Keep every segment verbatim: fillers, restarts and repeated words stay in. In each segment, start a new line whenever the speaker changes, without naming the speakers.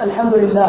الحمد لله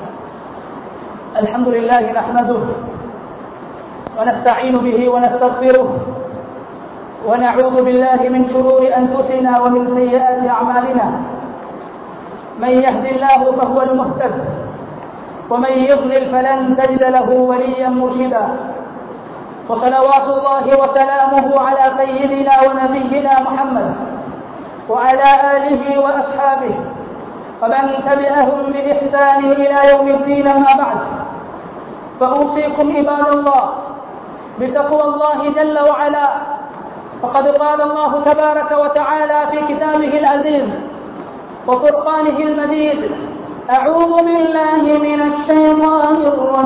الحمد لله نحمده ونستعين به ونستغفره ونعوذ بالله من شرور أنفسنا ومن سيئات أعمالنا. من يهد الله فهو المهتد ومن يضلل فلن تجد له وليا مرشدا. وصلوات الله وسلامه على سيدنا ونبينا محمد وعلى آله وأصحابه ومن تبعهم بإحسان إلى يوم الدين. ما بعد، فأوصيكم عباد الله بتقوى الله جل وعلا. فقد قال الله تبارك وتعالى في كتابه العزيز وفرقانه المجيد: أعوذ بالله من الشيطان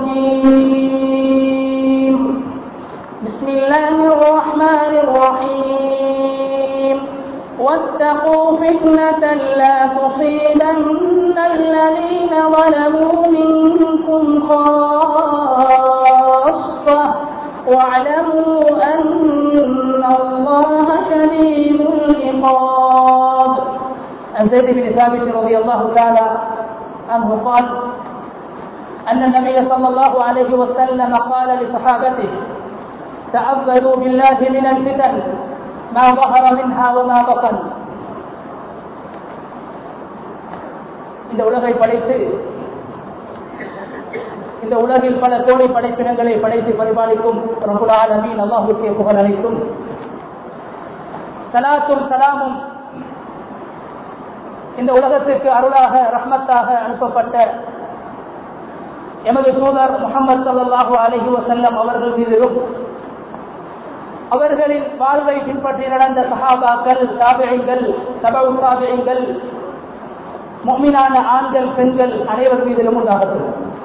الرجيم، بسم الله الرحمن الرحيم. واتقوا فتنة لا تصيبن الذين ظلموا منكم خاصة واعلموا أن الله شديد العقاب. عن زيد بن ثابت رضي الله تعالى عنه قال أن النبي صلى الله عليه وسلم قال لصحابته: تعوذوا بالله من الفتن ما ظهر منها وما بطن. இந்த உலகை படைத்து இந்த உலகில் பல கோடி படைப்பினங்களை படைத்து பரிபாலிக்கும் ரப்புல் ஆலமீன் அல்லாஹ்வுக்கே புகழ் அனைத்தும். ஸலாத்தும் ஸலாமும் இந்த உலகத்திற்கு அருளாக ரஹ்மத்தாக அனுப்பப்பட்ட எமது தூதர் முஹம்மது ஸல்லல்லாஹு அலைஹி வஸல்லம் அவர்கள் மீதிலும், அவர்களின் வாழ்வை பின்பற்றி நடந்த சஹாபாக்கள், தாபிஈன்கள், தபஉ தாபிஈன்கள், முஃமினான ஆண்கள் பெண்கள் அனைவர் மீதிலும் உண்டாகட்டும்.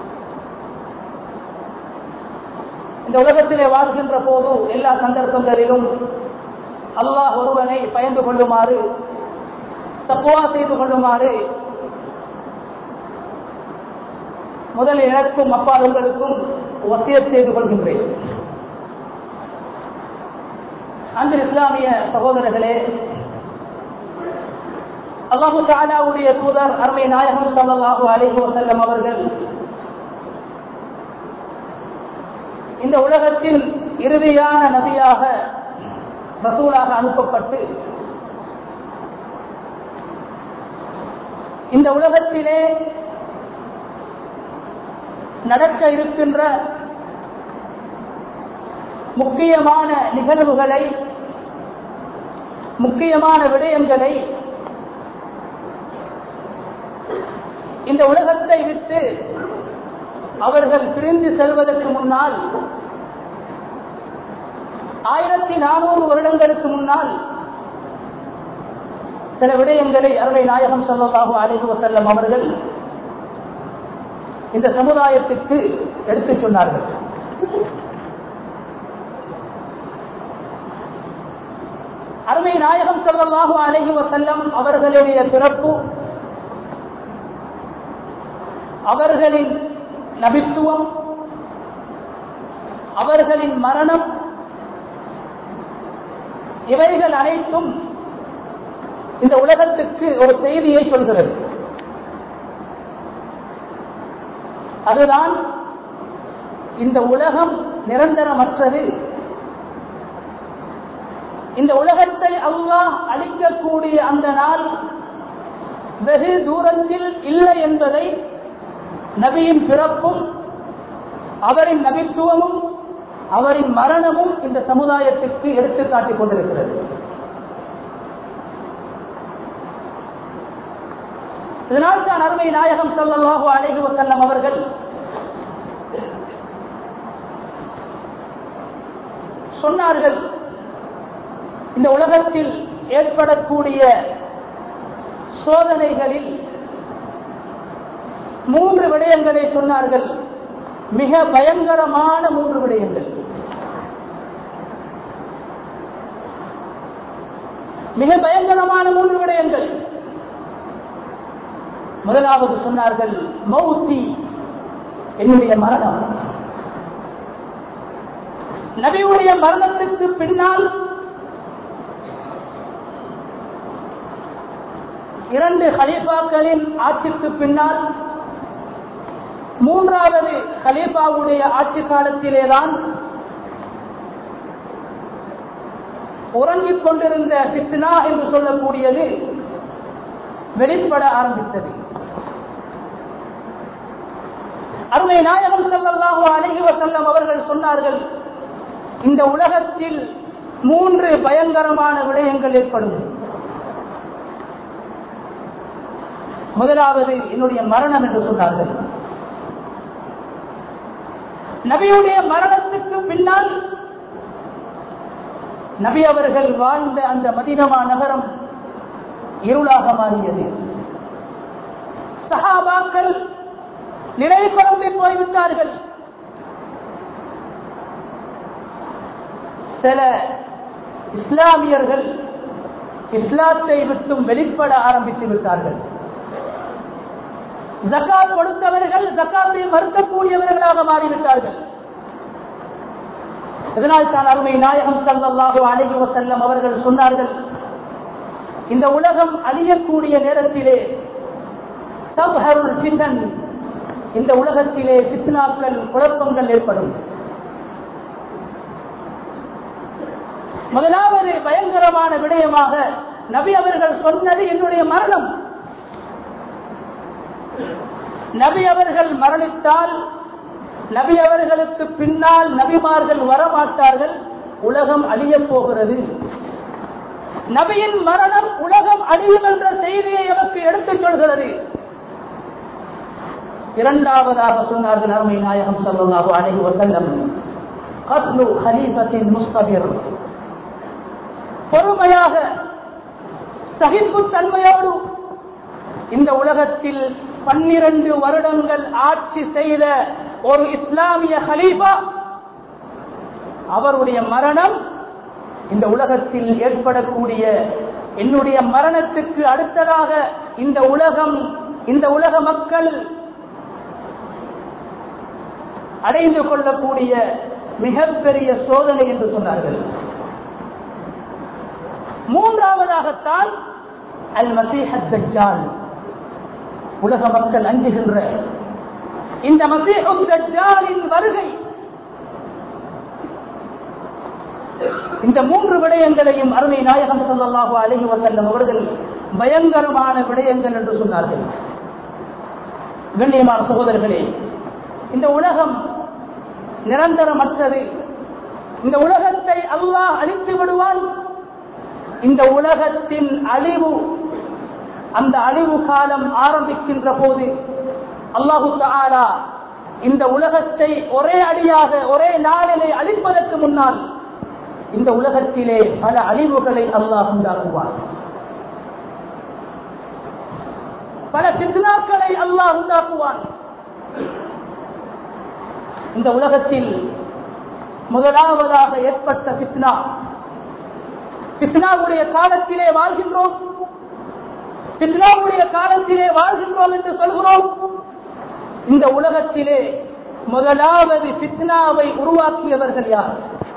இந்த உலகத்திலே வாழ்கின்ற போது எல்லா சந்தர்ப்பங்களிலும் அல்லாஹ் ஒருவனை பயந்து கொள்ளுமாறு, தக்வா செய்து கொள்ளுமாறு முதலில் எனக்கும் அப்பால் உங்களுக்கும் வசியத் செய்து கொள்கின்றேன். அன்பு இஸ்லாமிய சகோதரர்களே, அல்லாஹு தஆலாவுடைய தூதர் அருமை நாயகம் ஸல்லல்லாஹு அலைஹி வஸல்லம் அவர்கள் இந்த உலகத்தில் இறுதியான நபியாக, ரசூலாக அனுப்பப்பட்டு இந்த உலகத்திலே நடக்க இருக்கின்ற முக்கியமான நிகழ்வுகளை, முக்கியமான விடயங்களை இந்த உலகத்தை விட்டு அவர்கள் பிரிந்து செல்வதற்கு முன்னால், ஆயிரத்தி நானூறு வருடங்களுக்கு முன்னால் சில விடயங்களை அருமை நாயகம் ஸல்லல்லாஹு அலைஹி வஸல்லம் அவர்கள் இந்த சமுதாயத்திற்கு எடுத்துச் சொன்னார்கள். அருமை நாயகம் ஸல்லல்லாஹு அலைஹி வஸல்லம் அவர்களுடைய பிறப்பு, அவர்களின் நபித்துவம், அவர்களின் மரணம், இவைகள் அனைத்தும் இந்த உலகத்துக்கு ஒரு செய்தியை சொல்கிறது. அதுதான், இந்த உலகம் நிரந்தரமற்றது. இந்த உலகத்தை அல்லாஹ் அழிக்கக்கூடிய அந்த நாள் வெகு தூரத்தில் இல்லை என்பதை நபியின் பிறப்பும், அவரின் நபித்துவமும், அவரின் மரணமும் இந்த சமுதாயத்திற்கு எடுத்து காட்டிக் கொண்டிருக்கிறது. இதனால் தான் அருமை நாயகம் ஸல்லல்லாஹு அலைஹி வஸல்லம் அவர்கள் சொன்னார்கள், இந்த உலகத்தில் ஏற்படக்கூடிய சோதனைகளில் மூன்று விடயங்களை சொன்னார்கள். மிக பயங்கரமான மூன்று விடயங்கள். மிக பயங்கரமான மூன்று விடயங்கள். முதலாவது சொன்னார்கள், மௌத்தி, என்னுடைய மரணம். நபியுடைய மரணத்திற்கு பின்னால் இரண்டு கலீஃபாக்களின் ஆட்சிக்கு பின்னால் மூன்றாவது கலீஃபாவுடைய ஆட்சி காலத்திலேதான் உறங்கிக் கொண்டிருந்த ஃபித்னா என்று சொல்லக்கூடியது வெளிப்பட ஆரம்பித்தது. அருமை நாயகம் ஸல்லல்லாஹு அலைஹி வஸல்லம் அவர்கள் சொன்னார்கள், இந்த உலகத்தில் மூன்று பயங்கரமான விடயங்கள் ஏற்படும். முதலாவது என்னுடைய மரணம் என்று சொன்னார்கள். நபியுடைய மரணத்துக்கு பின்னால் நபி அவர்கள் வாழ்ந்த அந்த மதீனா நகரம் இருளாக மாறியது. சஹாபாக்கள் நிலை குழம்பி போய்விட்டார்கள். சில இஸ்லாமியர்கள் இஸ்லாத்தை விட்டும் வெளிப்பட ஆரம்பித்து விட்டார்கள். ஜகாத் கொடுத்தவர்கள் ஜகாத்தை மறுக்கக்கூடியவர்களாக மாறிவிட்டார்கள். இதனால் தான் அருமை நாயகம் ஸல்லல்லாஹு அலைஹி வஸல்லம் அவர்கள் சொன்னார்கள், இந்த உலகம் அழியக்கூடிய நேரத்திலே தப்ஹருல் ஃபித்ன், இந்த உலகத்திலே ஃபித்னாக்கள் குழப்பங்கள் ஏற்படும். முதலாவது பயங்கரமான விடயமாக நபி அவர்கள் சொன்னது என்னுடைய மரணம். நபி அவர்கள் மரணித்தால் நபி அவர்களுக்கு பின்னால் நபிமார்கள் வரமாட்டார்கள், உலகம் அழியப் போகிறது. நபியின் மரணம் உலகம் அழியும் என்ற செய்தியை நமக்கு எடுத்துச் சொல்கிறது. இரண்டாவதாக சொன்னார்கள் அருமை நாயகம் ஸல்லல்லாஹு அலைஹி வஸல்லம், கத்லு கலீஃபத்தின் முஸ்தபிர், பொறுமையாக சகிப்புத்தன்மையோடு இந்த உலகத்தில் பன்னிரண்டு வருடங்கள் ஆட்சி செய்த ஒரு இஸ்லாமிய கலீஃபா, அவருடைய மரணம் இந்த உலகத்தில் ஏற்படக்கூடிய என்னுடைய மரணத்துக்கு அடுத்ததாக இந்த உலகம் இந்த உலக மக்கள் அடைந்து கொள்ளக்கூடிய மிகப்பெரிய சோதனை என்று சொன்னார்கள். மூன்றாவதாகத்தான் அல் மஸீஹ் அத்-தஜ்ஜால், உலக மக்கள் அஞ்சுகின்ற இந்த மஸீஹ் அத்-தஜ்ஜாலின் வருகை. இந்த மூன்று விடயங்களையும் அருமை நாயகம் ஸல்லல்லாஹு அலைஹி வஸல்லம் அவர்கள் பயங்கரமான விடயங்கள் என்று சொன்னார்கள். கண்ணியமான சகோதரர்களே, இந்த உலகம் நிரந்தரமற்றது. இந்த உலகத்தை அல்லாஹ் அழித்து விடுவான். இந்த உலகத்தின் அழிவு, அந்த அழிவு காலம் ஆரம்பிக்கின்ற போது அல்லாஹு தஆலா இந்த உலகத்தை ஒரே அடியாக ஒரே நாளிலே அழிப்பதற்கு முன்னால் இந்த உலகத்திலே பல அழிவுகளை அல்லாஹ் உண்டாக்குவார். பல ஃபித்னாக்களை அல்லாஹ் உண்டாக்குவான். இந்த உலகத்தில் முதலாவதாக ஏற்பட்ட ஃபித்னா, ஃபித்னாவுடைய காலத்திலே வாழ்கின்றோம் ஃபித்னாவுடைய காலத்திலே வாழ்கின்றோம் என்று சொல்கிறோம். இந்த உலகத்திலே முதலாவது ஃபித்னாவை உருவாக்கியவர்கள் யார்?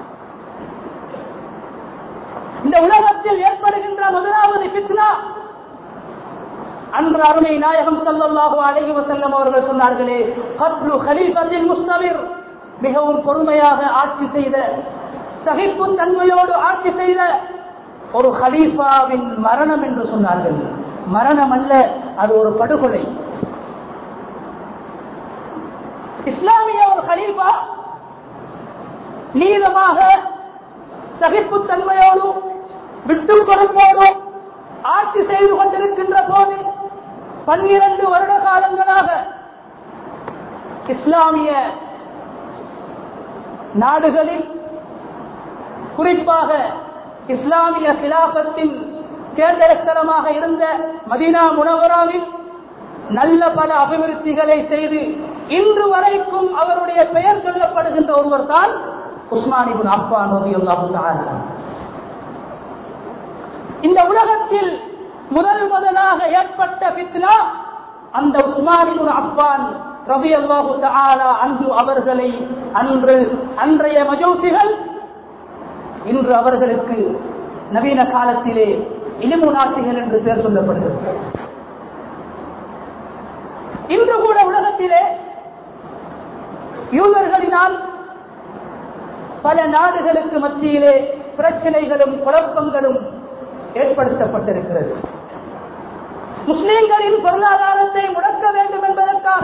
இந்த உலகத்தில் ஏற்படுகின்ற முதலாவது ஃபித்னா, அன்று அருமை நாயகம் ஸல்லல்லாஹு அலைஹி வஸல்லம் அவர்கள் சொன்னார்களே, கத்லு கலீஃபத்தின் முஸ்தபிர், மிகவும் பொறுமையாக ஆட்சி செய்த, சகிப்பு தன்மையோடு ஆட்சி செய்த ஒரு கலீஃபாவின் மரணம் என்று சொன்னார்கள். மரணம் அல்ல, அது ஒரு படுகொலை. இஸ்லாமிய ஒரு கலீஃபா நீளமாக சகிப்பு தன்மையோடு விட்டு கொடுப்போடு ஆட்சி செய்து கொண்டிருக்கின்ற போது பன்னிரண்டு வருட காலங்களாக இஸ்லாமிய நாடுகளில், குறிப்பாக இஸ்லாமிய கிலாபத்தின் கேந்திர ஸ்தலமாக இருந்த மதீனா முனவராவில் நல்ல பல அபிவிருத்திகளை செய்து இன்று வரைக்கும் அவருடைய பெயர் சொல்லப்படுகின்ற ஒருவர் தான் உஸ்மான் இப்னு அஃபான் ரலியல்லாஹு தஆலா. இந்த உலகத்தில் முதல் முதலாக ஏற்பட்ட ஃபித்னா அந்த உஸ்மான் இப்னு அஃபான் ரலியல்லாஹு தஆலா அன்று அவர்களை அன்று அன்றைய மஜூசிகள் இன்று அவர்களுக்கு நவீன காலத்திலே இலுமினாட்டிகள் என்று பெயர் சொல்லப்படுகிறது. இன்று கூட உலகத்திலே யூதர்களினால் பல நாடுகளுக்கு மத்தியிலே பிரச்சனைகளும் குழப்பங்களும் ஏற்படுத்தப்பட்டிருக்கிறது. முஸ்லிம்களின் பொருளாதாரத்தை முடக்க வேண்டும் என்பதற்காக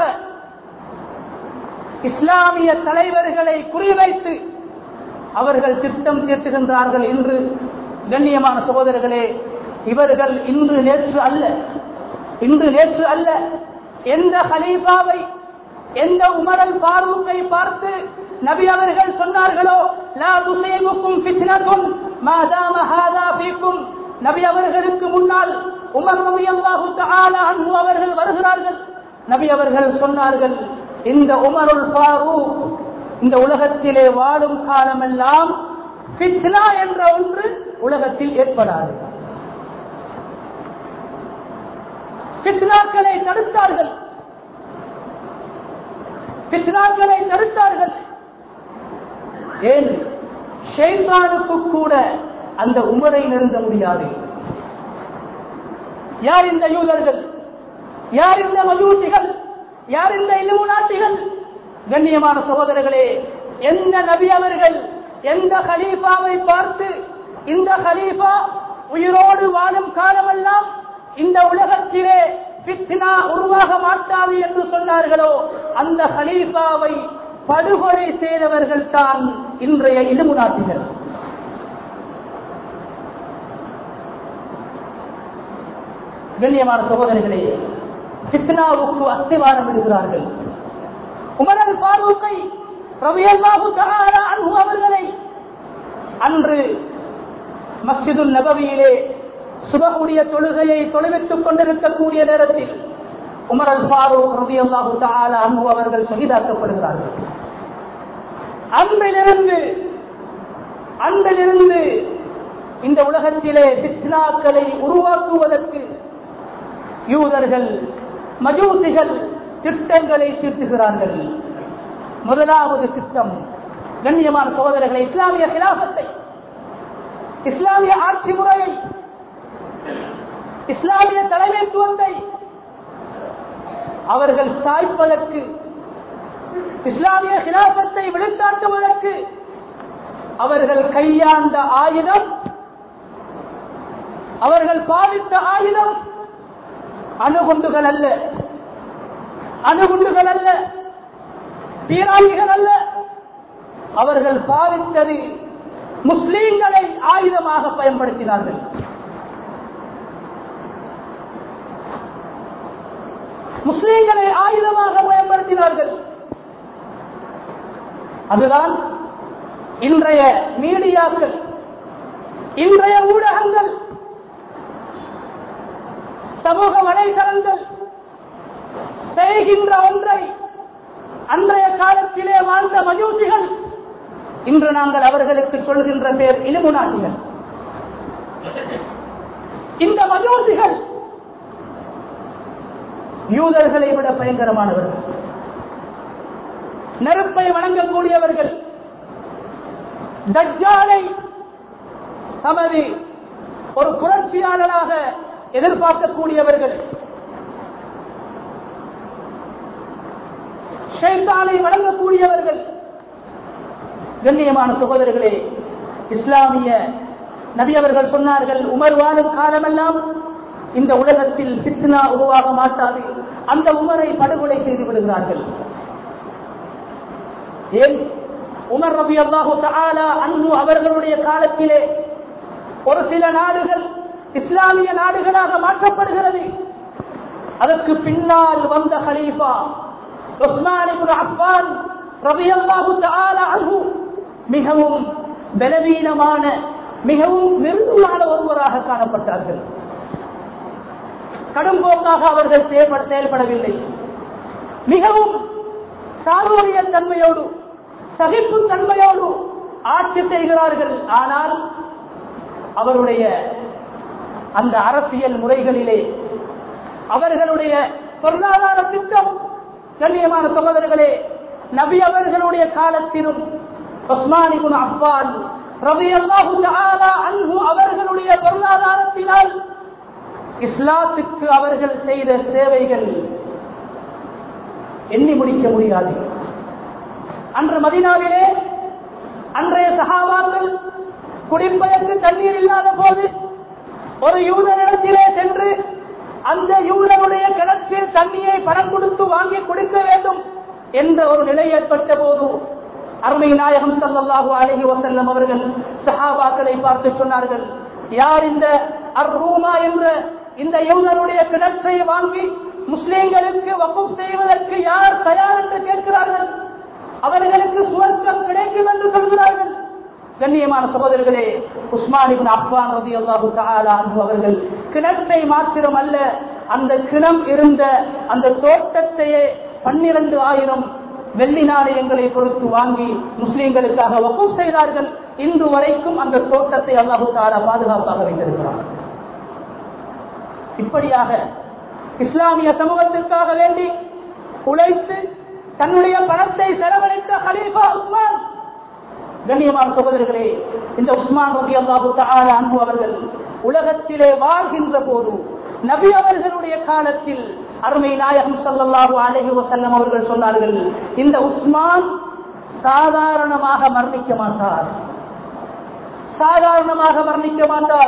இஸ்லாமிய தலைவர்களை குறிவைத்து அவர்கள் திட்டம் தீட்டுகின்றார்கள். இன்று கண்ணியமான சகோதரர்களே, இவர்கள் இன்று நேற்று அல்ல இன்று நேற்று அல்ல எந்த கலீஃபாவை, எந்த உமரல் ஃபாரூக்கை பார்த்து நபி அவர்கள் சொன்னார்களோ, லா துஸீபுக்கும் ஃபித்னத்துன் மா தாம ஹாதா ஃபீக்கும், நபி அவர்களுக்கு முன்னால் உமர் ரலியல்லாஹு தஆலா அன்ஹு அவர்கள் வருகிறார்கள். நபி அவர்கள் சொன்னார்கள், இந்த உமருல் ஃபாரூக் இந்த உலகத்திலே வாழும் காலமெல்லாம் ஃபித்னா என்ற ஒன்று உலகத்தில் ஏற்படாது. ஃபித்னாக்களை தடுத்தார்கள் ஃபித்னாக்களை தடுத்தார்கள் ஏன்? ஷைத்தானுக்கு கூட அந்த உமரை நெருங்க முடியாது. யார் இந்த யூதர்கள்? யார் இந்த மஜூசிகள்? யார் இந்த இலுமினாட்டிகள்? கண்ணியமான சகோதரர்களே, எந்த நபி அவர்கள் எந்த கலீஃபாவை பார்த்து இந்த கலீஃபா உயிரோடு வாழும் காலமெல்லாம் இந்த உலகத்திலே ஃபித்னா உருவாக மாட்டாது என்று சொன்னார்களோ, அந்த கலீஃபாவை படுகொலை செய்தவர்கள் தான் இன்றைய இலுமினாட்டிகள். கண்ணியமான சகோதரர்களே, ஃபித்னாவுக்கு அஸ்திவாரம் இடுகிறார்கள். உமர் அல் ஃபாரூக்கை ரலியல்லாஹு தஆலா அன்ஹு அவர்களை அன்று மஸ்ஜிதுல் நபவியிலே சுபஹுடைய தொழுகையை தொழுவித்துக் கொண்டிருக்கக்கூடிய நேரத்தில் உமர் அல் ஃபாரூக் ரலியல்லாஹு தஆலா அன்ஹு அவர்கள் ஷஹீதாக்கப்படுகிறார்கள். அன்றிலிருந்து அன்றிலிருந்து இந்த உலகத்திலே ஃபித்னாக்களை உருவாக்குவதற்கு யூதர்கள் மஜூசிகள் திட்டங்களை தீட்டுகிறார்கள். முதலாவது திட்டம், கண்ணியமான சகோதரர்களை, இஸ்லாமிய கிலாபத்தை, இஸ்லாமிய ஆட்சி முறையை, இஸ்லாமிய தலைமைத்துவத்தை அவர்கள் சாய்ப்பதற்கு, இஸ்லாமிய கிலாபத்தை வெளிக்காட்டுவதற்கு அவர்கள் கையாண்ட ஆயுதம், அவர்கள் பாவித்த ஆயுதம் அணுகுண்டுகள் அல்ல, அணுகுண்டுகள் அல்ல, பீராங்கிகள் அல்ல. அவர்கள் பாவித்தது முஸ்லீம்களை ஆயுதமாக பயன்படுத்தினார்கள். முஸ்லீம்களை ஆயுதமாக பயன்படுத்தினார்கள். அதுதான் இன்றைய மீடியாக்கள், இன்றைய ஊடகங்கள், சமூக வலைதளங்கள் செய்கின்ற ஒன்றை அன்றைய காலத்திலே வாழ்ந்த மஜூசிகள் இன்று நாங்கள் அவர்களுக்கு சொல்கின்ற பேர் இலுமினாட்டிகள். இந்த மஜூசிகள் யூதர்களை விட பயங்கரமானவர்கள், நெருப்பை வணங்கக்கூடியவர்கள், தஜ்ஜாலை தமது ஒரு புரட்சியாளராக எதிர்பார்க்கக்கூடியவர்கள், ஷைத்தானை வணங்கக்கூடியவர்கள். கண்ணியமான சகோதரர்களே, இஸ்லாமிய நபி அவர்கள் சொன்னார்கள், உமர் வாழும் காலமெல்லாம் இந்த உலகத்தில் ஃபித்னா உருவாக மாட்டாது. அந்த உமரை படுகொலை செய்து விடுகிறார்கள். ஏன்? உமர் ரலியல்லாஹு தஆலா அன்ஹு அவர்களுடைய காலத்திலே ஒரு சில நாடுகள் இஸ்லாமிய நாடுகளாக மாற்றப்படுகிறது. அதற்கு பின்னால் வந்த கலீஃபா உஸ்மான் இப்னு அஃபான் ரலியல்லாஹு தஆலா அன்ஹு மிகவும் பலவீனமான, மிகவும் மிருதுவான ஒருவராக காணப்பட்டார்கள். கடும்போக்காக அவர்கள் செயல்படவில்லை. மிகவும் சாதுரிய தன்மையோடு, சகிப்பு தன்மையோடு ஆட்சி செய்கிறார்கள். ஆனால் அவருடைய அந்த அரசியல் முறைகளிலே, அவர்களுடைய பொருளாதார திட்டம், கண்ணியமான சகோதரர்களே, நபி அவர்களுடைய காலத்திலும் உஸ்மான் இப்னு அஃபான் ரலியல்லாஹு தஆலா அன்ஹு அவர்களுடைய பொருளாதாரத்தினால் இஸ்லாத்துக்கு அவர்கள் செய்த சேவைகள் எண்ணி முடிக்க முடியாது. அன்று மதீனாவிலே அன்றைய சஹாபாக்கள் குடிப்பதற்கு தண்ணீர் இல்லாத போது ஒரு யூதனிடத்திலே சென்று அந்த யூதனுடைய கிணற்றில் தண்ணியை பணம் கொடுத்து வாங்கி குடிக்க வேண்டும் என்ற ஒரு நிலை ஏற்பட்ட போது அருமை நாயகம் ஸல்லல்லாஹு அலைஹி வஸல்லம் அவர்கள் சஹாபாக்களை பார்த்து சொன்னார்கள், யார் இந்த அர்ரூமா என்ற இந்த யூதனுடைய கிணற்றை வாங்கி முஸ்லிம்களுக்கு வக்ஃப் செய்வதற்கு யார் தயார் என்று கேட்கிறார்கள்? அவர்களுக்கு சுவர்க்கம் கிடைக்கும் என்று சொல்கிறார்கள். கண்ணியமான சகோதரர்களே, உஸ்மான் இப்னு அஃபான் ரலியல்லாஹு தஆலா அன்ஹு அவர்கள் கிணற்றை மாத்திரம் அல்ல, அந்த கிணம் இருந்த அந்த தோட்டத்தையே பன்னிரண்டு ஆயிரம் வெள்ளி நாணயங்களை கொடுத்து வாங்கி முஸ்லிம்களுக்காக வக்ஃப் செய்தார்கள். இன்று வரைக்கும் அந்த தோட்டத்தை அல்லாஹு தஆலா பாதுகாப்பாக வைத்திருக்கிறார். இப்படியாக இஸ்லாமிய சமூகத்திற்காக வேண்டி உழைத்து தன்னுடைய பணத்தை செலவழித்த கலீஃபா உஸ்மான். கண்ணியமான சகோதரர்களே, இந்த உஸ்மான் ரலியல்லாஹு தஆலா அன்ஹு அவர்கள் உலகத்திலே வாழ்கின்ற போது நபி அவர்களுடைய காலத்தில் அருமை நாயகம் ஸல்லல்லாஹு அலைஹி வஸல்லம் அவர்கள் சொன்னார்கள், இந்த உஸ்மான் சாதாரணமாக மரணிக்க மாட்டார், சாதாரணமாக மரணிக்க மாட்டார்.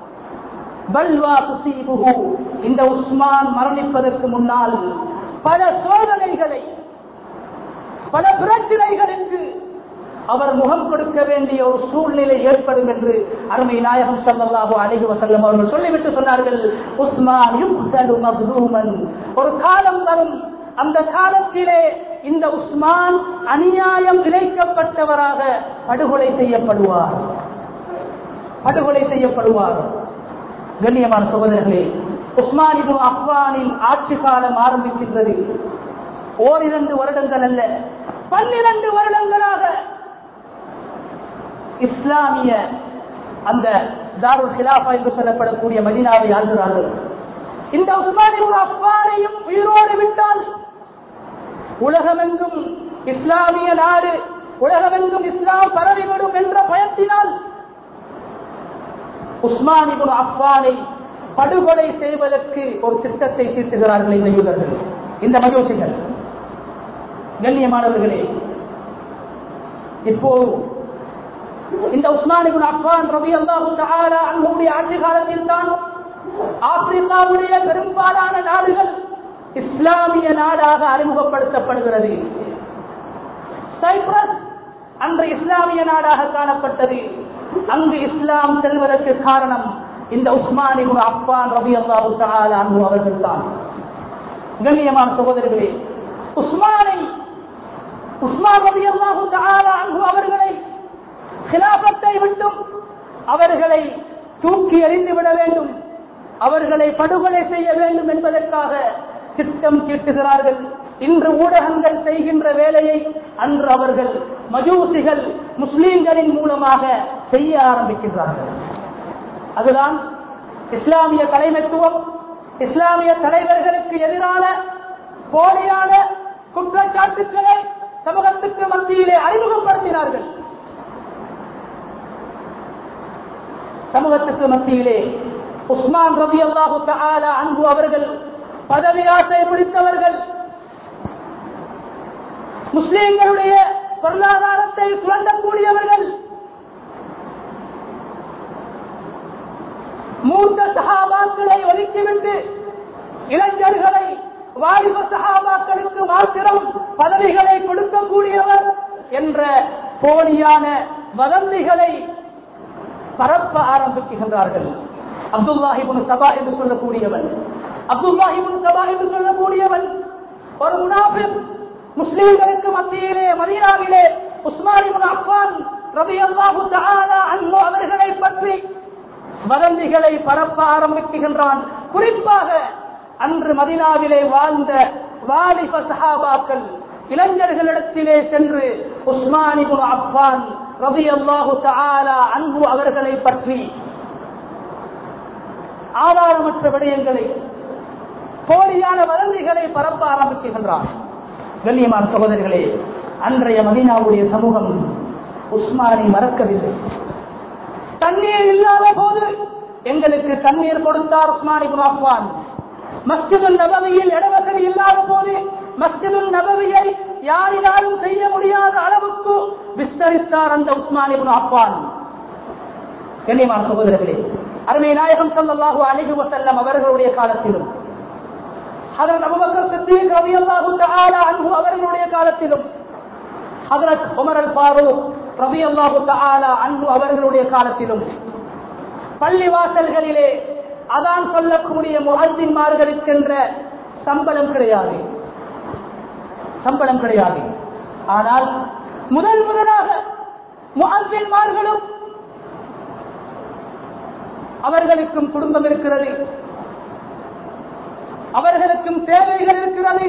பல்வா துசீபுஹு, இந்த உஸ்மான் மரணிப்பதற்கு முன்னால் பல சோதனைகளை பல பிரச்சனைகளுக்கு அவர் முகம் கொடுக்க வேண்டிய ஒரு சூழ்நிலை ஏற்படும் என்று அருமை நாயகம் ஸல்லல்லாஹு அலைஹி வஸல்லம் அவர்கள் சொல்லிவிட்டு சொன்னார்கள், உஸ்மான் யுக்தலு மக்லூமன், ஒரு காலம் வரும், அந்த காலத்திலே இந்த உஸ்மான் அநியாயம் இழைக்கப்பட்டவராக படுகொலை செய்யப்படுவார் படுகொலை செய்யப்படுவார் கண்ணியமான சகோதரர்களே, உஸ்மான் இப்னு அஃபானின் ஆட்சி காலம் ஆரம்பிக்கின்றது. ஓரிரண்டு வருடங்கள் அல்ல, பன்னிரண்டு வருடங்களாக இஸ்லாமிய அந்த தாருல் ஹிலாஃபா என்று சொல்லப்படக்கூடிய மதீனாவை ஆள்கிறார்கள். இந்த உஸ்மான் இப்னு அஃபானையும் உயிரோடு விட்டால் உலகமெங்கும் இஸ்லாமிய நாடு, உலகமெங்கும் இஸ்லாம் பரவிவிடும் என்ற பயத்தினால் உஸ்மான் இப்னு அஃபானை படுகொலை செய்வதற்கு ஒரு திட்டத்தை தீட்டுகிறார்கள் இந்த யூதர்கள், இந்த மஜூசிகள். கண்ணியமானவர்களே, இப்போ இந்த உஸ்மான் இப்னு அஃபான் ரலியல்லாஹு தஆலா அன்ஹுடைய ஆட்சி காலத்தில் தான் ஆப்பிரிக்காவுடைய பெரும்பாலான நாடுகள் இஸ்லாமிய நாடாக அறிமுகப்படுத்தப்படுகிறது. சைப்ரஸ் அன்று இஸ்லாமிய நாடாக காணப்பட்டது. அங்கு இஸ்லாம் செல்வதற்கு காரணம் இந்த உஸ்மான் இப்னு அஃபான் ரலியல்லாஹு தஆலா அன்ஹு அவர்கள் தான். கண்ணியமான சகோதரர்களே, உஸ்மானை உஸ்மான் ரலியல்லாஹு தஆலா அன்ஹு அவர்களை கிலாபத்தை விட்டும் அவர்களை தூக்கி எறிந்து விட வேண்டும், அவர்களை படுகொலை செய்ய வேண்டும் என்பதற்காக திட்டம் தீட்டுகிறார்கள். இன்று ஊடகங்கள் செய்கின்ற வேலையை அன்று அவர்கள் மஜூசிகள் முஸ்லிம்களின் மூலமாக செய்ய ஆரம்பிக்கின்றார்கள். அதுதான் இஸ்லாமிய தலைமைத்துவம், இஸ்லாமிய தலைவர்களுக்கு எதிரான போலியான குற்றச்சாட்டுக்களை சமூகத்துக்கு மத்தியிலே அறிமுகப்படுத்தினார்கள். சமூகத்துக்கு மத்தியிலே உஸ்மான் ரலியல்லாஹு தஆலா அன்ஹு அவர்கள் பதவி ஆசை பிடித்தவர்கள், முஸ்லிம்களுடைய பொருளாதாரத்தை சுரண்டக்கூடியவர்கள், மூத்த சஹாபாக்களை ஒதுக்கிவிட்டு இளைஞர்களை வாலிப சஹாபாக்களுக்கு மாத்திரம் பதவிகளை கொடுக்கக்கூடியவர் என்ற போலியான வதந்திகளை பரப்ப ஆரம்பிக்கின்றார்கள். அப்துல்லாஹ் இப்னு சபா என்று சொல்லக்கூடியவன் அப்துல்லாஹ் இப்னு சபா என்று சொல்லக்கூடியவன் ஒரு முனாஃபிக். முஸ்லிம்களுக்கு மத்தியிலே மதீனாவிலே உஸ்மான் இப்னு அஃபான் ரலியல்லாஹு தஆலா அன்ஹு அவர்களை பற்றி வதந்திகளை பரப்ப ஆரம்பிக்கின்றான். குறிப்பாக அன்று மதீனாவிலே வாழ்ந்த வாலிப சஹாபாக்கள் இளைஞர்களிடத்திலே சென்று உஸ்மான் இப்னு அஃபான் ரலியல்லாஹு தஆலா அன்ஹு அவர்களை பற்றி ஆதாரமற்ற விடயங்களை, போலியான வதந்திகளை பரப்ப ஆரம்பிக்கின்றான். கண்ணியமான சகோதரர்களே, அன்றைய மதீனாவுடைய சமூகம் உஸ்மானை மறக்கவில்லை. தண்ணீர் இல்லாத போது எங்களுக்கு தண்ணீர் கொடுத்தார் உஸ்மான் இப்னு அஃபான். மஸ்ஜிதுன் நபவியில் இடவசதி இல்லாத போது மஸ்ஜிதுன் நபவியை யாரினாலும் செய்ய முடியாத அளவுக்கு விஸ்தரித்தார் அந்த உஸ்மான் இப்னு அஃபான். கண்ணியமான சகோதரர்களே, அருமை நாயகம் ஸல்லல்லாஹு அலைஹி வஸல்லம் அவர்களுடைய காலத்திலும் ஹஜ்ரத் அபூபக்கர் சித்தீக் ரலியல்லாஹு தஆலா அன்ஹு அவர்களுடைய காலத்திலும் ஹஜ்ரத் உமர் அல் ஃபாரூக் ரலியல்லாஹு தஆலா அன்ஹு அவர்களுடைய காலத்திலும் பள்ளிவாசல்களிலே அதான் சொல்லக்கூடிய முஅஸ்ஸின்மார்களுக்கென்ற சம்பளம் கிடையாது, சம்பளம் கிடையாது. ஆனால் முதல் முதலாக முஅஸ்ஸின்மார்களும் அவர்களுக்கும் குடும்பம் இருக்கிறது, அவர்களுக்கும் தேவைகள் இருக்கிறது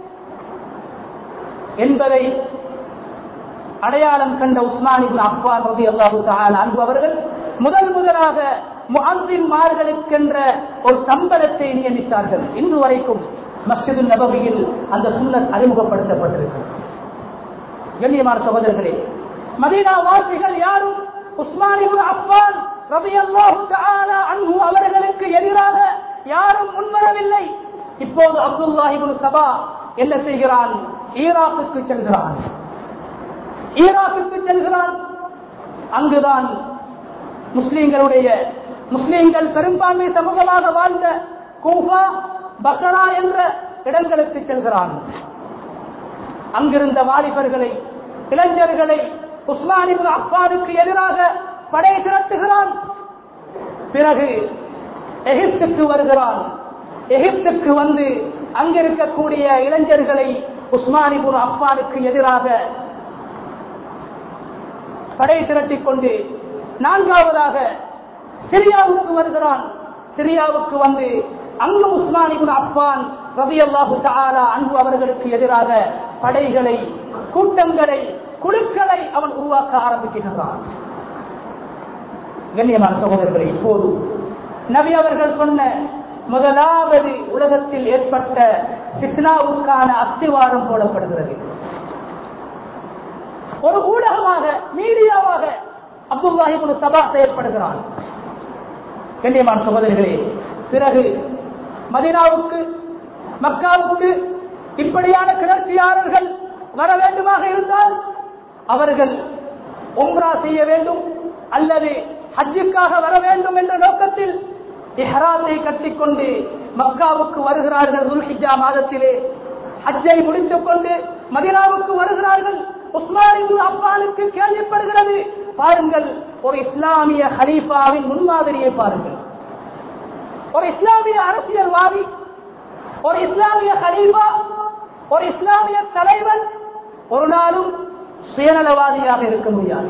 என்பதை அடையாளம் கண்ட உஸ்மான் இப்னு அஃபான் ரலியல்லாஹு தஆலா அன்ஹு அவர்கள் முதல் முதலாக முஅஸ்ஸின்மார்களுக்கென்ற ஒரு சம்பளத்தை நியமித்தார்கள். இன்று வரைக்கும் மஸ்ஜிது நபவியில் அந்த சுன்னத் அறிமுகப்படுத்தப்பட்டிருக்கிறது. கண்ணியமான சகோதரர்களே, மதீனா வாசிகள் யாரும் உஸ்மான் இப்னு அஃபான் ரலியல்லாஹு தஆலா அன்ஹு அவர்களுக்கு எதிராக யாரும் முன்வரவில்லை. இப்போது அப்துல்லாஹ் இப்னு சபா என்ன செய்கிறான்? ஈராக்குக்கு செல்கிறான். ஈராக்குக்கு செல்கிறான். அங்குதான் முஸ்லிம்களுடைய முஸ்லிம்கள் பெரும்பான்மை சமூகமாக வாழ்ந்த கூஃபா, பஸ்ரா என்ற இடங்களுக்கு செல்கிறான். அங்கிருந்த வாலிபர்களை, இளைஞர்களை உஸ்மான் இப்னு அஃபானுக்கு எதிராக படை திரட்டுகிறான். பிறகு எகிப்துக்கு வருகிறான். எகிப்துக்கு வந்து அங்கிருக்கக்கூடிய இளைஞர்களை உஸ்மான் இப்னு அஃபானுக்கு எதிராக படை திரட்டிக் கொண்டு நான்காவதாக சிரியாவுக்கு வருகிறான். சிரியாவுக்கு வந்து அங்கு உஸ்மான் இப்னு அஃபான் ரலியல்லாஹு தஆலா அன்ஹு அவர்களுக்கு எதிராக படைகளை, கூட்டங்களை, குழுக்களை அவன் உருவாக்க ஆரம்பிக்கின்றான். கண்ணியமான சகோதரர்களை, இப்போது நபி அவர்கள் சொன்ன முதலாவது உலகத்தில் ஏற்பட்ட ஃபித்னாவுக்கான அஸ்திவாரம் போடப்படுகிறது. ஒரு ஊடகமாக, மீடியாவாக அப்துல்லாஹ் இப்னு சபா செயல்படுகிறான். கண்ணியமான சகோதரர்களே, பிறகு மதீனாவுக்கு, மக்காவுக்கு இப்படியான கிளர்ச்சியாளர்கள் வர வேண்டுமாக இருந்தால் அவர்கள் உம்ரா செய்ய வேண்டும் அல்லது ஹஜ்ஜுக்காக வர வேண்டும் என்ற நோக்கத்தில் இஹ்ராத்தை கட்டிக்கொண்டு மக்காவுக்கு வருகிறார்கள். துல்ஹிஜ்ஜா மாதத்திலே ஹஜ்ஜை முடித்துக் கொண்டு மதீனாவுக்கு வருகிறார்கள். உஸ்மான் இப்னு அஃபானுக்கு கேள்விப்படுகிறது. பாருங்கள், ஒரு இஸ்லாமிய ஹலீஃபாவின் முன்மாதிரியை பாருங்கள். ஒரு இஸ்லாமிய அரசியல்வாதி, ஒரு இஸ்லாமிய ஹலீஃபா, ஒரு இஸ்லாமிய தலைவன் ஒரு நாளும் சுயநலவாதியாக இருக்க முடியாது.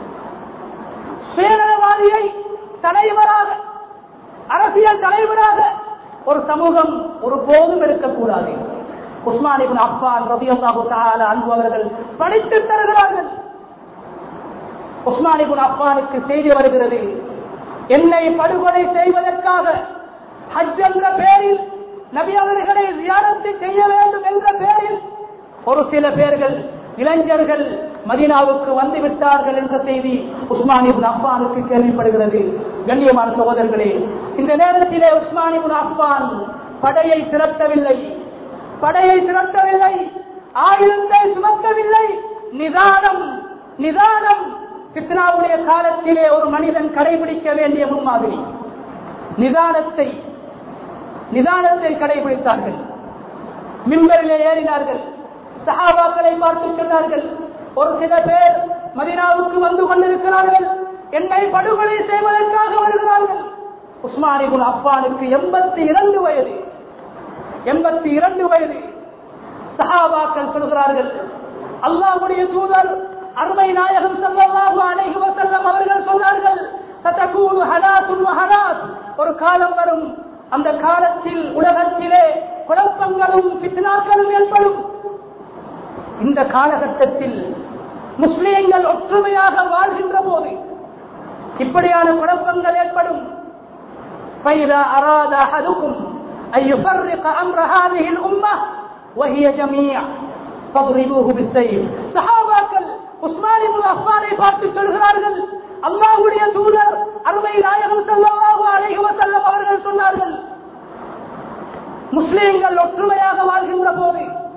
சுயநலவாதியை தலைவராக, அரசியல் தலைவராக ஒரு சமூகம் ஒரு போதும் இருக்கக்கூடாது. உஸ்மான் இப்னு அஃபான் ரலியல்லாஹு தஆலா அன்ஹு அவர்கள் படித்து தருகிறார்கள். உஸ்மான் இப்னு அஃபானுக்கு செய்தி வருகிறது, என்னை படுகொலை செய்வதற்காக ஹஜ் என்ற பெயரில், நபி அவர்களை ஜியாரத்து செய்ய வேண்டும் என்ற பெயரில் ஒரு சில பேர்கள், இளைஞர்கள் மதீனாவுக்கு வந்து விட்டார்கள் என்ற செய்தி உஸ்மான் இப்னு அஃபானுக்கு கேள்விப்படுகிறது. கண்ணியமான சகோதரர்களே, இந்த நேரத்திலே உஸ்மான் இப்னு அஃபான் படையை திரட்டவில்லை, படையை திரட்டவில்லை, ஆயுதத்தை சுமக்கவில்லை. நிதானம், நிதானம் ஃபித்னாவுடைய காலத்திலே ஒரு மனிதன் கடைபிடிக்க வேண்டிய முன்மாதிரி. நிதானத்தை நிதானத்தை கடைபிடித்தார்கள். மிம்பரிலே ஏறினார்கள். சஹாபாக்களை பார்த்து சொன்னார்கள், ஒரு சில பேர் மதீனாவுக்கு வந்து கொண்டிருக்கிறார்கள், என்னை படுகொலை செய்வதற்காக வருகிறார்கள். உஸ்மான் இப்னு அஃபானுக்கு எண்பத்தி இரண்டு வயது எண்பத்தி இரண்டு வயது. சஹாபாக்கள் சொல்கிறார்கள், அல்லாஹ்வுடைய தூதர் அருமை நாயகம் ஸல்லல்லாஹு அலைஹி வஸல்லம் அவர்கள் சொன்னார்கள், சதகூனு ஹலாத்துன் வ ஹலாத், ஒரு காலம் வரும், அந்த காலத்தில் உலகத்திலே குழப்பங்களும் ஃபித்னாக்களும் ஏற்படும். இந்த காலகட்டத்தில் முஸ்லிம்கள் ஒற்றுமையாக வாழ்கின்ற போது இப்படியான குழப்பங்கள் ஏற்படும். فإذا أراد أحدكم أن يفرق أمر هذه الأمة وهي جميع فاضربوه بالسيف. சஹாபாக்கள் உஸ்மான் இப்னு அஃபானை பார்த்து சொல்கிறார்கள், அல்லாஹ்வுடைய தூதர் அருமை நாயகம் ஸல்லல்லாஹு அலைஹி வஸல்லம் அவர்கள் சொன்னார்கள், முஸ்லிம்கள் ஒற்றுமையாக வாழ்கின்ற போது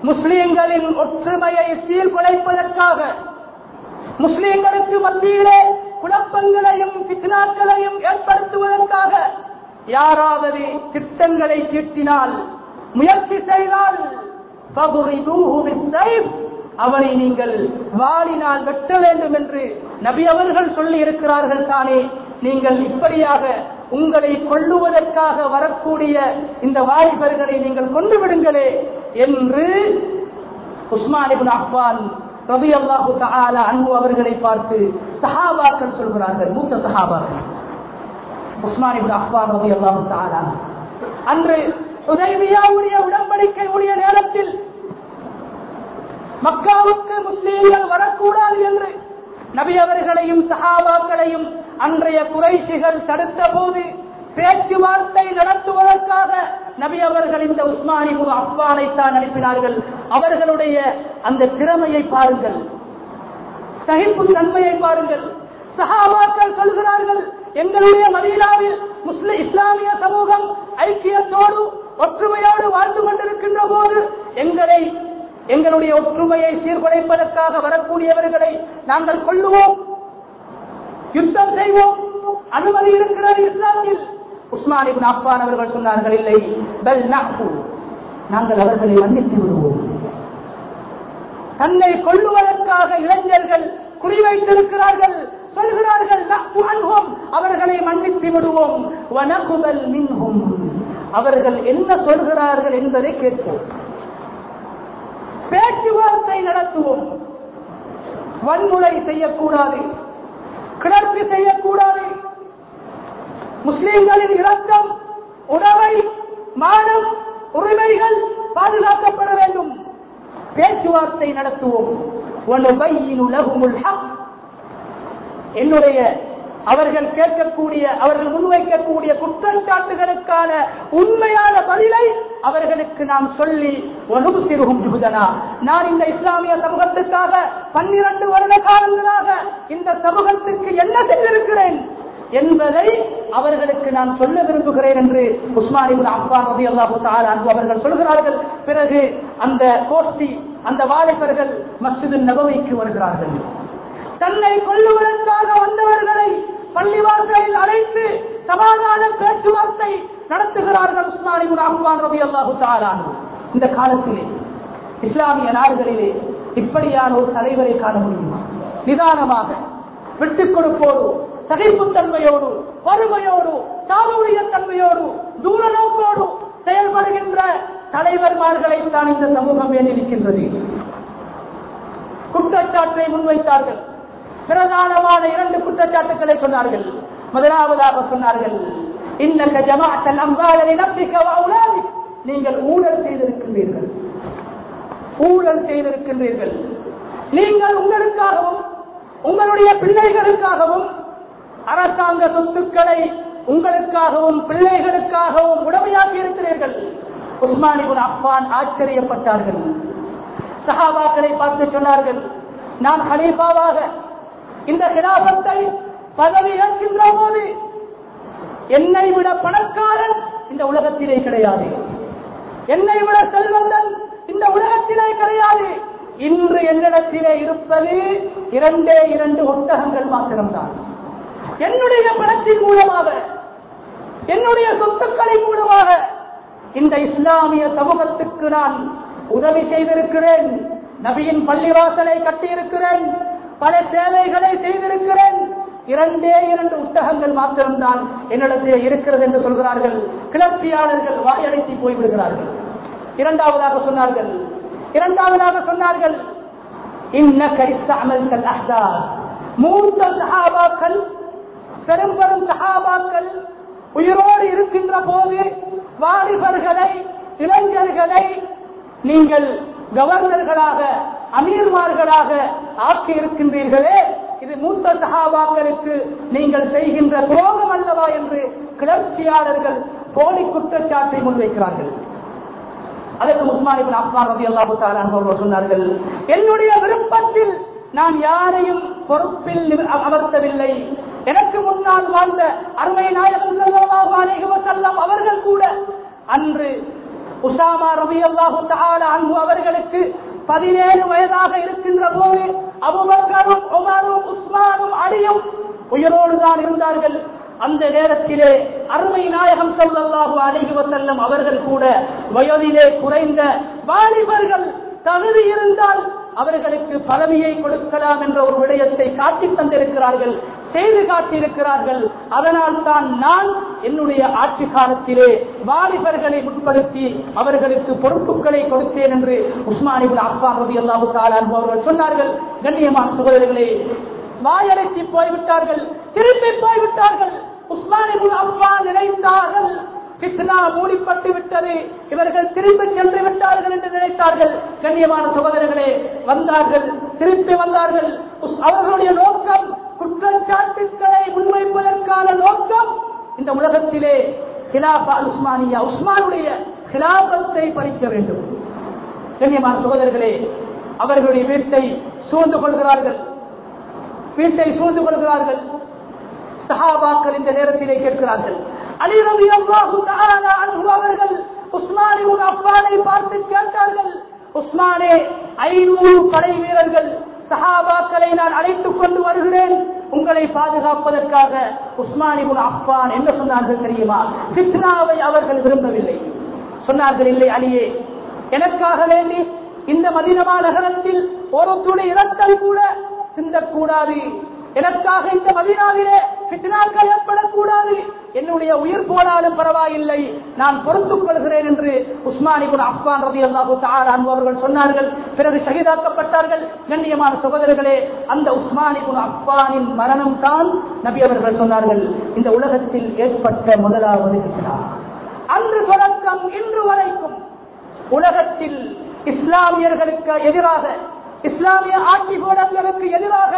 முஸ்லிம்களின் ஒற்றுமையை சீர்குலைப்பதற்காக, முஸ்லிம்களுக்கு மத்தியிலே குழப்பங்களையும் ஃபித்னாக்களையும் ஏற்படுத்துவதற்காக யாராவது திட்டங்களை தீட்டினால், முயற்சி செய்தால் அவனை நீங்கள் வாளினால் வெட்ட வேண்டும் என்று நபி அவர்கள் சொல்லி இருக்கிறார்கள் தானே. நீங்கள் இப்படியாக உங்களை கொல்லுவதற்காக வரக்கூடிய இந்த வாலிபர்களை நீங்கள் கொண்டு விடுங்களே என்று உஸ்மான் இப்னு அஃபான் ரலியல்லாஹு தஆலா அன்ஹு அவர்களை பார்த்து சஹாபாக்கள் சொல்கிறார்கள், மூத்த சஹாபாக்கள். உஸ்மான் இப்னு அஃபான் ரலியல்லாஹு தஆலா அன்று ஹுதைபியாவுடைய உடன்படிக்கையுடைய நேரத்தில் மக்காவுக்கு முஸ்லிம்கள் வரக்கூடாது என்று நபி அவர்களையும் சஹாபாக்களையும் அன்றைய குறைஷிகள் தடுத்த போது பேச்சுவார்த்தை நடத்துவதற்காக நபி அவர்கள் இந்த உஸ்மான் இப்னு அஃபானை தான் அனுப்பினார்கள். அவர்களுடைய அந்த திறமையை பாருங்கள், சகிப்பு தன்மையை பாருங்கள். சஹாபாக்கள் சொல்கிறார்கள், எங்களுடைய மதீனாவில் முஸ்லிம் இஸ்லாமிய சமூகம் ஐக்கியத்தோடு ஒற்றுமையோடு வாழ்ந்து கொண்டிருக்கின்ற போது எங்களை எங்களுடைய ஒற்றுமையை சீர்குலைப்பதற்காக வரக்கூடியவர்களை நாங்கள் கொள்ளுவோம், யுத்தம் செய்வோம், அனுமதி இருக்கிறது இஸ்லாமில். உஸ்மான் இப்னு அஃபான் அவர்கள் சொன்னார்கள், இல்லை, பல் நஃபு, நாங்கள் அவர்களை மன்னித்து விடுவோம். தன்னை கொள்ளுவதற்காக இளைஞர்கள் குறிவைத்திருக்கிறார்கள், சொல்கிறார்கள், நஃபு அன்ஹும், அவர்களை மன்னித்து விடுவோம். வனகுபல் மின்ஹும், அவர்கள் என்ன சொல்கிறார்கள் என்பதை கேட்போம், பேச்சுவார்த்தை நடத்துவோம். வன்முறை செய்யக்கூடாது, கிளர்ச்சி செய்யக்கூடாது. முஸ்லிம்களின் இரத்தம், உடைமை, மானம், உரிமைகள் பாதுகாக்கப்பட வேண்டும். பேச்சுவார்த்தை நடத்துவோம். என்னுடைய அவர்கள் கேட்கக்கூடிய, அவர்கள் முன்வைக்கக்கூடிய குற்றச்சாட்டுகளுக்கான உண்மையான பதிலை அவர்களுக்கு நாம் சொல்லி நான் இந்த இஸ்லாமிய சமூகத்துக்காக பன்னிரண்டு வருட காலங்களாக இந்த சமூகத்துக்கு என்ன செய்திருக்கிறேன் என்பதை அவர்களுக்கு நான் சொல்ல விரும்புகிறேன் என்று உஸ்மான் இப்னு அஃபான் ரலியல்லாஹு தஆலா அன்ஹு அவர்கள் சொல்கிறார்கள். பிறகு அந்த கோஷ்டி, அந்த வாலிபர்கள் மஸ்ஜிது நபவிக்கு வருகிறார்கள். தன்னை கொல்லுவதற்காக வந்தவர்களை பள்ளிவாசலில் அழைத்து சமாதான பேச்சுவார்த்தை நடத்துகிறார்கள் உஸ்மான் இப்னு அஃபான் ரலியல்லாஹு தஆலா அன்ஹு. இந்த காலத்திலே இஸ்லாமிய நாடுகளிலே இப்படியான ஒரு தலைவரை காண முடியுமா? நிதானமாக, விட்டுக் கொடுப்போடு, சகிப்புத்தன்மையோடு, பொறுமையோடு, சாதுரிய தன்மையோடு, தூர நோக்கோடு செயல்படுகின்ற தலைவர்மார்களை தான் இந்த சமூகம் வேண்டியிருக்கின்றது. குற்றச்சாட்டை முன்வைத்தார்கள். பிரதானமான இரண்டு குற்றச்சாட்டுக்களை சொன்னார்கள். முதலாவதாக சொன்னார்கள், இன்னக ஜமாஅத்தல் அம்வால லினஃப்ஸிக வ அவுலாதிக், நீங்கள் ஊழல் செய்திருக்கின்றீர்கள், ஊழல் செய்திருக்கின்றீர்கள். நீங்கள் உங்களுக்காகவும் உங்களுடைய பிள்ளைகளுக்காகவும் அரசாங்க சொத்துக்களை உங்களுக்காகவும் பிள்ளைகளுக்காகவும் உடமையாக்கி இருக்கிறீர்கள். உஸ்மான் இப்னு அஃபான் ஆச்சரியப்பட்டார்கள். சஹாபாக்களை பார்த்து சொன்னார்கள், நான் ஹலீஃபாவாக இந்த கிலாபத்தை பதவி ஏற்கின்ற போது என்னை விட பணக்காரன் இந்த உலகத்திலே கிடையாது, என்னை விட செல்வந்தன் இந்த உலகத்திலே கிடையாது. இன்று என்னிடத்திலே இருப்பது இரண்டே இரண்டு ஒட்டகங்கள் மாத்திரம்தான். என்னுடைய பணத்தின் மூலமாக, என்னுடைய சொத்துக்களின் மூலமாக இந்த இஸ்லாமிய சமூகத்துக்கு நான் உதவி செய்திருக்கிறேன். நபியின் பள்ளிவாசலை கட்டியிருக்கிறேன், பல சேவைகளை செய்திருக்கிறேன். இரண்டே இரண்டு புத்தகங்கள் மாத்திரம்தான் என்னிடத்திலே இருக்கிறது என்று சொல்கிறார்கள். கிளர்ச்சியாளர்கள் வாயடைத்து போய்விடுகிறார்கள். இரண்டாவதாக சொன்னார்கள் இரண்டாவதாக சொன்னார்கள் இன்னக இஸ்தஅமல்தல் அஹ்தாஸ், மூத்த சஹாபாக்கள், பெரும் பெரும் சஹாபாக்கள் உயிரோடு இருக்கின்ற போது வாலிபர்களை, இளைஞர்களை நீங்கள் கவர்னர்களாக, அமீர்மார்களாக ஆக்கி இருக்கின்றீர்களே, இது மூத்த சஹாபாக்களுக்கு நீங்கள் செய்கின்ற துரோகம் அல்லவா என்று கிளர்ச்சியாளர்கள் போலி குற்றச்சாட்டை முன்வைக்கிறார்கள். அதற்கு உஸ்மான் இப்னு அஃபான் ரலியல்லாஹு தஆலா அன்ஹு சொன்னார்கள், என்னுடைய விருப்பத்தில் நான் யாரையும் பொறுப்பில் அமர்த்தவில்லை. எனக்கு முன்னால் வாழ்ந்த அருமை நாயகம் ஸல்லல்லாஹு அலைஹி வஸல்லம் அவர்கள் கூட அன்று உசாமா ரலியல்லாஹு தஆலா அன்ஹு அவர்களுக்கு பதினேழு வயதாக இருக்கின்ற போது அபூபக்கரும் உமரும் உஸ்மானும் அலியும் உயிரோடு தான் இருந்தார்கள். அந்த நேரத்திலே அருமை நாயகம் ஸல்லல்லாஹு அலைஹி வஸல்லம் அவர்கள் கூட வயதிலே குறைந்த வாலிபர்கள், தகுதி இருந்தால் அவர்களுக்கு பதவியை கொடுக்கலாம் என்ற ஒரு விடயத்தை காட்டி தந்திருக்கிறார்கள், செய்து காட்டியிருக்கிறார்கள். அதனால் தான் நான் என்னுடைய ஆட்சி காலத்திலே வாலிபர்களை உட்படுத்தி அவர்களுக்கு பொறுப்புகளை கொடுத்தேன் என்று உஸ்மான் இப்னு அஃபான் ரலியல்லாஹு தஆலா அன்ஹு அவர்கள் சொன்னார்கள். கண்ணியமான சகோதரர்களே, வாயடைத்து போய்விட்டார்கள், திரும்பி போய்விட்டார்கள். உஸ்மான் இப்னு அஃபான் நினைத்தார்கள் ஃபித்னா மூடிப்பட்டு விட்டது, இவர்கள் திரும்பி சென்று விட்டார்கள் என்று நினைத்தார்கள். கண்ணியமான சகோதரர்களே, வந்தார்கள், திருப்பி வந்தார்கள். அவர்களுடைய நோக்கம் குற்றச்சாட்டுக்களை முன்வைப்பதற்கான நோக்கம் இந்த உலகத்திலே கிலாஃபா உஸ்மானியா, உஸ்மானுடைய கிலாபத்தை பறிக்க வேண்டும். கண்ணியமான சகோதரர்களே, அவர்களுடைய வீட்டை சூழ்ந்து கொள்கிறார்கள், வீட்டை சூழ்ந்து கொள்கிறார்கள். சஹாபாக்கள் இந்த நேரத்திலே கேட்கிறார்கள். அலி ரலியல்லாஹு தஆலா அன்ஹு அவர்கள் உஸ்மான் இப்னு அஃபானை பார்த்து கேட்டார்கள், உஸ்மானே, ஐநூறு படை வீரர்கள் சஹாபாக்களை நான் அழைத்துக் கொண்டு வருகிறேன் உங்களை பாதுகாப்பதற்காக. உஸ்மான் இப்னு அஃபான் என்ன சொன்னார்கள் தெரியுமா? ஃபித்னாவை அவர்கள் விரும்பவில்லை. சொன்னார்கள், இல்லை அலியே, எனக்காக வேண்டி இந்த மதீனா நகரத்தில் ஒரு துளி இரத்தம் கூட சிந்தக்கூடாது, எனக்காக இந்த மதீனாவிலே ஃபித்னாக்கள் ஏற்படக்கூடாது, என்னுடைய உயிர் போனாலும் பரவாயில்லை, நான் பொறுத்துக் கொள்கிறேன் என்று உஸ்மான் இப்னு அஃபான் ரலியல்லாஹு தஆலா அன்ஹு அவர்கள் சொன்னார்கள். பிறகு ஷஹீதாக்கப்பட்டார்கள். கண்ணியமான சகோதரர்களே, அந்த உஸ்மான் இப்னு அஃபானின் மரணம் தான் நபி அவர்கள் சொன்னார்கள் இந்த உலகத்தில் ஏற்பட்ட முதலாவது ஃபித்னா. அன்று தொடக்கம் இன்று வரைக்கும் உலகத்தில் இஸ்லாமியர்களுக்கு எதிராக, இஸ்லாமிய ஆட்சி கோலங்களுக்கு எதிராக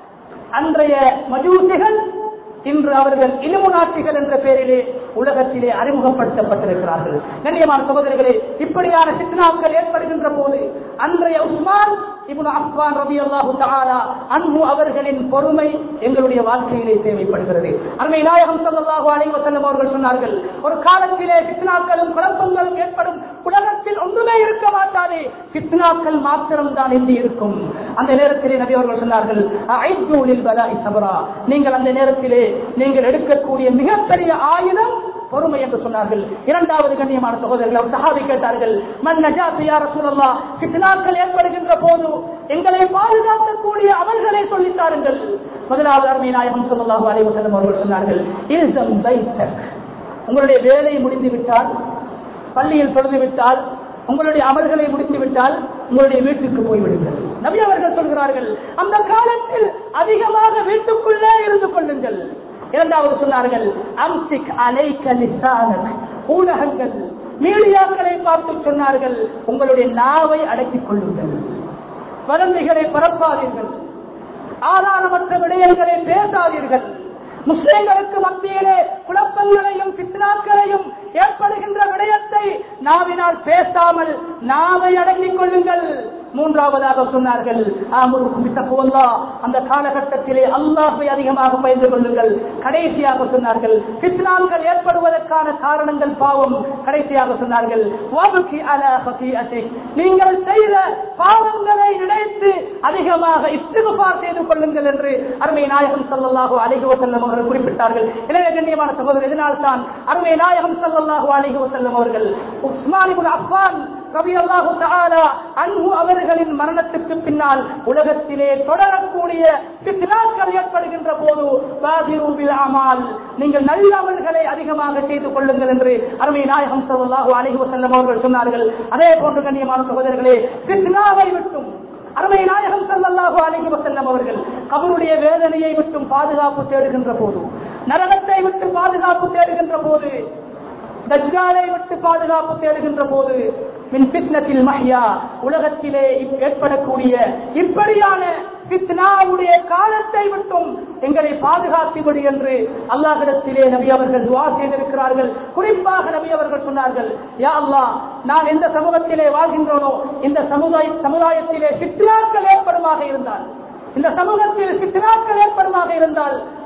அன்றைய மஜூசிகள் இன்று அவர்கள் இலுமினாட்டிகள் என்ற பெயரிலே உலகத்திலே அறிமுகப்படுத்தப்பட்டிருக்கிறார்கள். கண்ணியமான சகோதரர்களே, இப்படியான ஃபித்னாக்கள் ஏற்படுகின்ற போது அன்றைய உஸ்மான் இப்னு அஃபான் ரலியல்லாஹு தஆலா அன்ஹு அவர்களின் பொறுமை எங்களுடைய வாழ்க்கையிலே தேவைப்படுகிறது. அருமை நாயகம் ஸல்லல்லாஹு அலைஹி வஸல்லம் அவர்கள் சொன்னார்கள், ஒரு காலத்திலே ஃபித்னாக்களும் குழப்பங்களும் ஏற்படும், உலகத்தில் ஒன்றுமே இருக்க மாட்டாது, ஃபித்னாக்கள் மாத்திரம் தான் எஞ்சி இருக்கும். அந்த நேரத்திலே நபி அவர்கள் சொன்னார்கள், அஐது லில் பலாஇ ஸப்ரா, நீங்கள் அந்த நேரத்திலே நீங்கள் எடுக்கக்கூடிய மிகப்பெரிய ஆயுதம் பொறுமை என்று சொன்னார்கள். இரண்டாவது கண்ணியமான சகோதரர்கள், சஹாபி கேட்டார்கள், மன் நஜாத் யா ரசூலல்லாஹ், ஃபித்னாக்கள் ஏற்படுகின்ற போது எங்களை பாதுகாக்கக்கூடிய அமல்களை சொல்லித் தாருங்கள். முதலாவது அருமை நாயகம் ஸல்லல்லாஹு அலைஹி வஸல்லம் அவர்கள் சொன்னார்கள், இல்ஸம் பைத்தக், உங்களுடைய வேலை முடிந்து விட்டால், பள்ளியில் தொழுது விட்டால், உங்களுடைய அமல்களை முடித்து விட்டால் உங்களுடைய வீட்டுக்கு போய்விடுங்கள். நபி அவர்கள் சொல்கிறார்கள், அந்த காலத்தில் அதிகமாக வீட்டுக்குள்ளே இருந்து கொள்ளுங்கள். இரண்டாவது சொன்னார்கள், அம்சிக் அலைக லிசானக், ஊடகங்கள் மீடியாக்களை பார்த்து சொன்னார்கள், உங்களுடைய நாவை அடக்கிக் கொள்ளுங்கள், வதந்திகளை பரப்பாதீர்கள், ஆதாரமற்ற விடயங்களை பேசாதீர்கள், முஸ்லிம்களுக்கு மத்தியிலே குழப்பங்களையும் ஃபித்னாக்களையும் ஏற்படுகின்ற விடயத்தை நாவினால் பேசாமல் நாவை அடங்கிக் கொள்ளுங்கள். மூன்றாவதாக சொன்னார்கள், அந்த காலகட்டத்திலே அல்லாஹ்வை அதிகமாக பயந்து கொள்ளுங்கள். கடைசியாக சொன்னார்கள், ஃபித்னாக்கள் ஏற்படுவதற்கான காரணங்கள் பாவம். கடைசியாக சொன்னார்கள், நீங்கள் செய்த பாவங்களை நினைத்து அதிகமாக இஸ்திக்ஃபார் செய்து கொள்ளுங்கள் என்று அருமை நாயகம் ஸல்லல்லாஹு அலைஹி வஸல்லம் அவர்கள் குறிப்பிட்டார்கள். எனவே கண்ணியமான சகோதரர், இதனால் தான் அருமை நாயகம் ஸல்லல்லாஹு அலைஹி வஸல்லம் அவர்கள் உஸ்மான் இப்னு அஃபான் ரலியல்லாஹு தஆலா அன்ஹு அவர்களின் மரணத்துக்கு பின்னால் உலகத்திலே தொடரக்கூடிய ஃபித்னாக்கள் ஏற்படுகின்ற போது பாதிரு பில் அமால், நீங்கள் நல்ல அமல்களை அதிகமாக செய்து கொள்ளுங்கள் என்று அருமை நாயகம் ஸல்லல்லாஹு அலைஹி வஸல்லம் அவர்கள் சொன்னார்கள். அதே போன்று கண்ணியமான சகோதரர்களே, ஃபித்னாவை விட்டும் அருமை நாயகம் ஸல்லல்லாஹு அலைஹி வஸல்லம் அவர்கள் கபருடைய வேதனையை விட்டும் பாதுகாப்பு தேடுகின்ற போது, நரகத்தை விட்டு பாதுகாப்பு தேடுகின்ற போது, தஜ்ஜாலை விட்டு பாதுகாப்பு தேடுகின்ற போது, மின் ஃபித்னத்தில் மஹ்யா, உலகத்திலே ஏற்படக்கூடிய இப்படியான ஃபித்னாவுடைய காலத்தை விட்டும் எங்களை பாதுகாத்துவிடு என்று அல்லாஹ்விடத்திலே நபி அவர்கள் துஆ செய்திருக்கிறார்கள். குறிப்பாக நபி அவர்கள் சொன்னார்கள், யா அல்லாஹ், நான் எந்த சமூகத்திலே வாழ்கின்றோனோ இந்த சமுதாய சமுதாயத்திலே ஃபித்னாக்கள் ஏற்படுமாக இருந்தால், இந்த சமூகத்தில் ஃபித்னாக்கள் ஏற்படுமாக இருந்தால்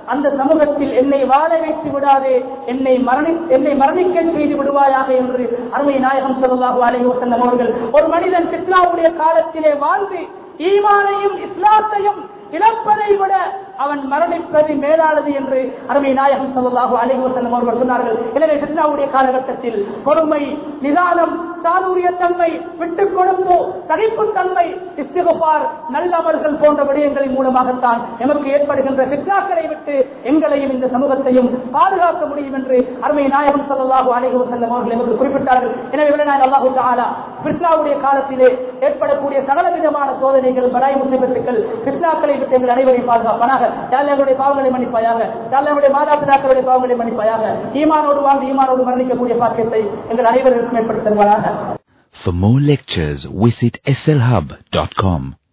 அந்த சமூகத்தில் என்னை வாழ வைத்து விடாதே, என்னை மரணி என்னை மரணிக்க செய்து விடுவாயாக என்று அருமை நாயகம் ஸல்லல்லாஹு அலைஹி வஸல்லம் அவர்கள் ஒரு மனிதன் ஃபித்னாவுடைய காலத்திலே வாழ்ந்து ஈமானையும் இஸ்லாத்தையும் இழப்பதை விட அவன் மரணிப்பது மேலானது என்று அருமை நாயகம் ஸல்லல்லாஹு அலைஹி வஸல்லம் அவர்கள் சொன்னார்கள். எனவே ஃபித்னாவுடைய காலகட்டத்தில் பொறுமை, நிதானம், சாதுரியத்தன்மை, விட்டுக் கொடுப்பு, சகிப்புத்தன்மை, இஸ்திக்ஃபார், நல்லமல்கள் போன்ற விடயங்களின் மூலமாகத்தான் எமக்கு ஏற்படுகின்ற ஃபித்னாக்களை விட்டு எங்களையும் இந்த சமூகத்தையும் பாதுகாக்க முடியும் என்று அருமை நாயகம் ஸல்லல்லாஹு அலைஹி வஸல்லம் அவர்கள் எமக்கு குறிப்பிட்டார்கள். எனவே விளைநாயகம் அல்லாஹு தஆலா ஃபித்னாவுடைய காலத்திலே ஏற்படக்கூடிய சகல விதமான சோதனைகள், பலாய், முசீபத்துகள், ஃபித்னாக்களை விட்டு எங்கள் அனைவரையும் பாதுகாப்பானாக. எங்களுடைய பாவங்களை மன்னிப்பாயாக, எங்களுடைய மாதா பிதாக்களுடைய பாவங்களை மன்னிப்பாயாக. ஈமானோடு வாழ்ந்து ஈமானோடு மரணிக்கக்கூடிய பாக்கியத்தை எங்கள் அனைவருக்கும் ஏற்படுத்தி தருவாயாக.
For more lectures, visit S L hub dot com.